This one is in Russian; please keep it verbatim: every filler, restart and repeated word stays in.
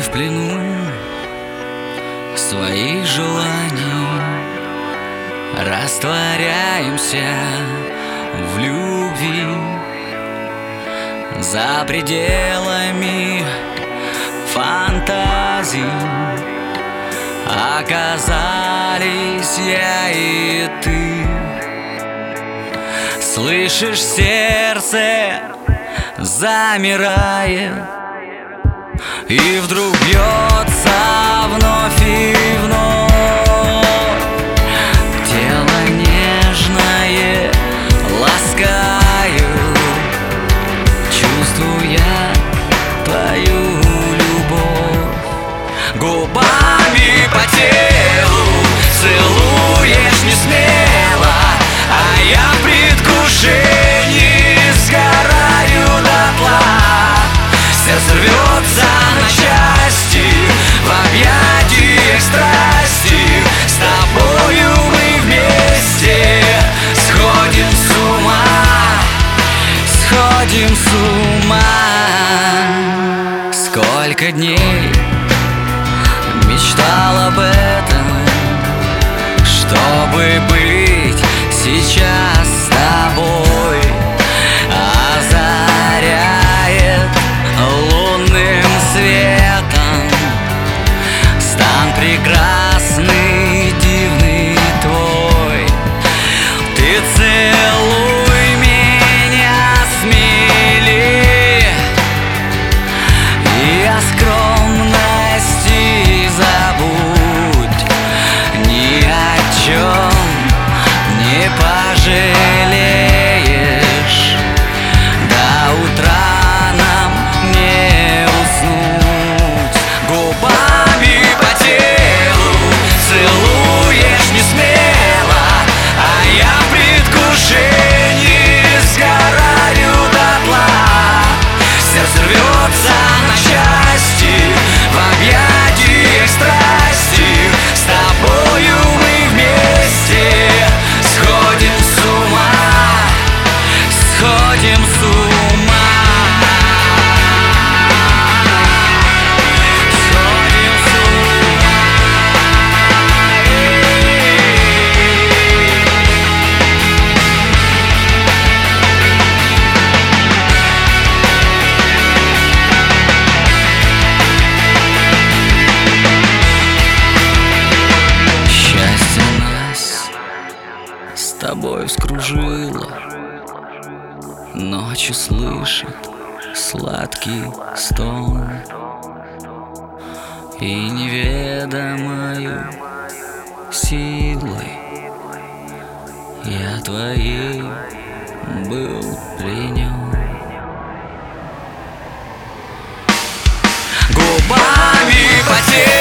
в плену своих желаний, растворяемся в любви. За пределами фантазий оказались я и ты. Слышишь, сердце замирает, и вдруг бьется вновь и вновь. Тело нежное ласкаю, чувствуя твою любовь. Губами по телу целуешь не смело, а я в предвкушении сгораю дотла. Сердце рвется на части в объятиях страсти. С тобою мы вместе сходим с ума, сходим с ума. Сколько дней мечтал об этом, чтобы быть сейчас с тобой. Озаряет лунным светом стан прекрасный, дивный твой. Ты целуй меня смелее, и о скромности забудь. Ни о чем не пожалеешь, до утра нам не уснуть. Губами по телу целуешь не смело, а я в предвкушении сгораю дотла. Сердце рвется на части в объятиях страсти. С тобою мы вместе сходим с ума, сходим с ума. Сходим с ума. Счастье нас с тобой вскружило, ночью слышит сладкий стон, и неведомою силой я твоей был пленен. Губами по телу